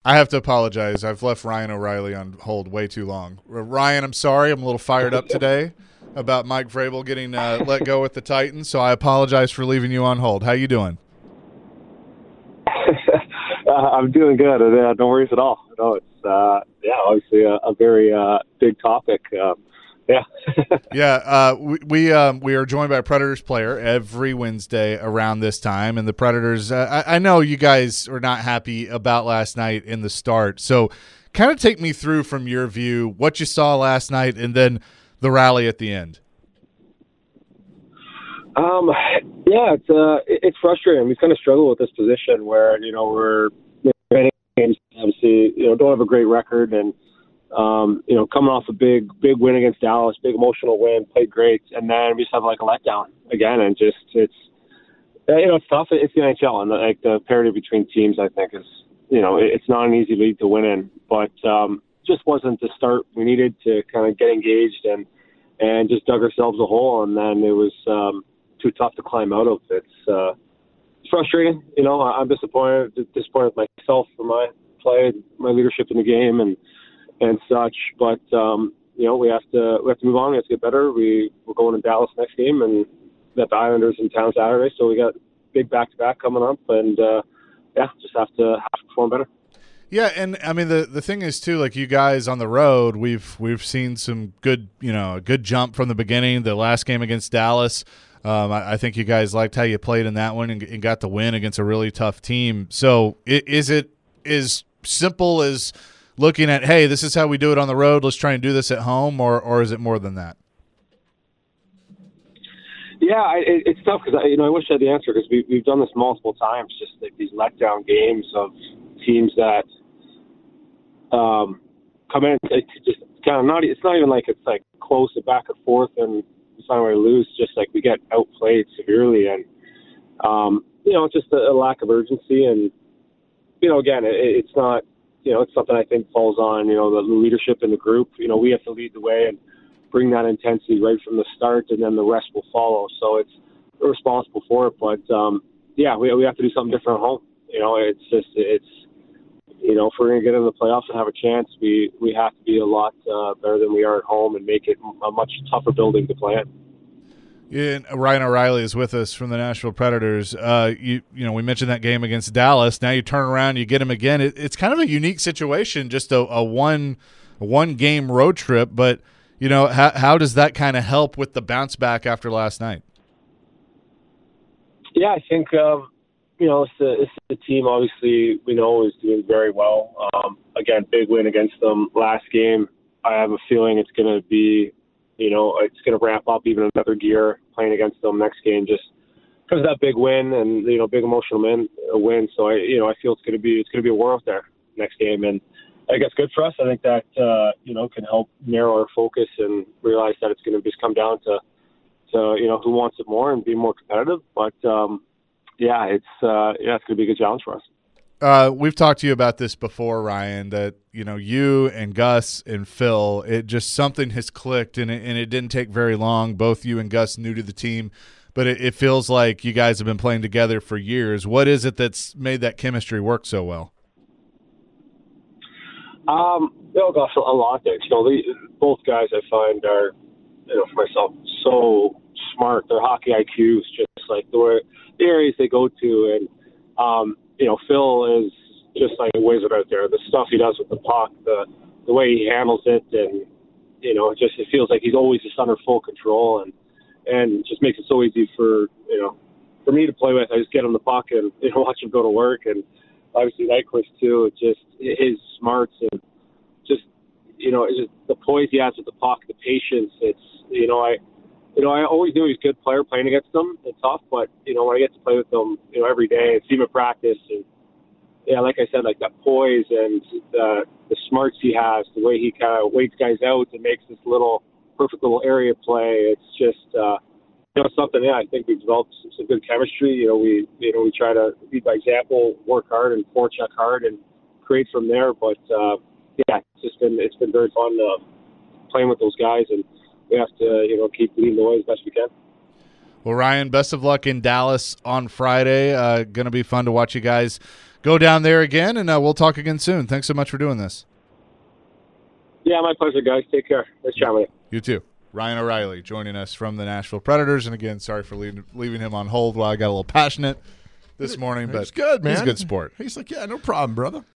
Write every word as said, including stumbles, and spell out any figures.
I have to apologize. I've left Ryan O'Reilly on hold way too long. Ryan, I'm sorry. I'm a little fired up today about Mike Vrabel getting uh, let go with the Titans, so I apologize for leaving you on hold. How you doing? uh, I'm doing good. Uh, no worries at all. No, it's uh, yeah, obviously a, a very uh, big topic. Um, yeah, yeah. Uh, we we, um, we are joined by a Predators player every Wednesday around this time, and the Predators. Uh, I, I know you guys are not happy about last night in the start, so kind of take me through from your view what you saw last night, and then the rally at the end. Um, yeah, it's uh, it's frustrating. We kind of struggle with this position where you know we're winning games, obviously, you know, don't have a great record, and um, you know, coming off a big big win against Dallas, big emotional win, played great, and then we just have like a letdown again, and just it's you know it's tough. It's the N H L, and like the parity between teams, I think is you know it's not an easy league to win in, but um, just wasn't the start we needed to kind of get engaged and and just dug ourselves a hole, and then it was. Um, too tough to climb out of. It's uh, it's frustrating. You know, I'm disappointed, disappointed with myself for my play, my leadership in the game, and and such. But um, you know, we have to we have to move on. We have to get better. We we're going to Dallas next game, and the Islanders in town Saturday. So we got big back to back coming up, and uh, yeah, just have to have to perform better. Yeah, and I mean the the thing is too, like you guys on the road, we've we've seen some good, you know, a good jump from the beginning. The last game against Dallas. Um, I, I think you guys liked how you played in that one and, and got the win against a really tough team. So it, is it as simple as looking at, hey, this is how we do it on the road, let's try and do this at home, or or is it more than that? Yeah, I, it, it's tough because you know I wish I had the answer because we, we've done this multiple times, just like these letdown games of teams that um, come in to just kind of not. It's not even like it's like close and back and forth and. Find a way to lose, just like we get outplayed severely, and um, you know, it's just a, a lack of urgency. And you know, again, it, it's not, you know, it's something I think falls on you know the leadership in the group. You know, we have to lead the way and bring that intensity right from the start, and then the rest will follow. So it's we're responsible for it, but um, yeah, we we have to do something different at home. You know, it's just it's. You know, if we're going to get into the playoffs and have a chance, we, we have to be a lot uh, better than we are at home and make it a much tougher building to play in. Yeah, Ryan O'Reilly is with us from the Nashville Predators. Uh, you you know, we mentioned that game against Dallas. Now you turn around, you get him again. It, it's kind of a unique situation, just a, a one a one game road trip. But you know, how how does that kind of help with the bounce back after last night? Yeah, I think. Um, You know, it's the, it's the team, obviously, we know is doing very well. Um, again, big win against them last game. I have a feeling it's going to be, you know, it's going to ramp up even another gear playing against them next game just because of that big win and, you know, big emotional win. win. So, I, you know, I feel it's going to be it's going to be a war out there next game. And I think it's good for us. I think that, uh, you know, can help narrow our focus and realize that it's going to just come down to, to, you know, who wants it more and be more competitive. But, um, Yeah, it's uh, yeah, it's going to be a good challenge for us. Uh, we've talked to you about this before, Ryan, that, you know, you and Gus and Phil, it just something has clicked, and it, and it didn't take very long. Both you and Gus new to the team, but it, it feels like you guys have been playing together for years. What is it that's made that chemistry work so well? Um, oh gosh, a lot of things. You know, the, both guys I find are, you know, for myself, so smart. Their hockey I Q is just like the, the areas they go to, and um, you know, Phil is just like a wizard out there. The stuff he does with the puck, the the way he handles it, and you know, it just it feels like he's always just under full control, and and just makes it so easy for you know for me to play with. I just get him the puck and you know watch him go to work, and obviously Nyquist too. It's just his smarts and just you know it's just the poise he has with the puck, the patience. It's you know I. You know, I always knew he was a good player playing against them. It's tough, but, you know, when I get to play with them, you know, every day and see him at practice, and, yeah, like I said, like that poise and the, the smarts he has, the way he kind of waits guys out and makes this little perfect little area play, it's just, uh, you know, something, yeah, I think we've developed some, some good chemistry. You know, we, you know, we try to lead by example, work hard and forecheck hard and create from there. But, uh, yeah, it's just been, it's been very fun uh, playing with those guys, and we have to, you know, keep leading the way as best we can. Well, Ryan, best of luck in Dallas on Friday. Uh, going to be fun to watch you guys go down there again, and uh, we'll talk again soon. Thanks so much for doing this. Yeah, my pleasure, guys. Take care. Nice chatting with you. You too. Ryan O'Reilly joining us from the Nashville Predators. And again, sorry for leaving, leaving him on hold while I got a little passionate this morning. But he's good, man. He's a good sport. He's like, yeah, no problem, brother.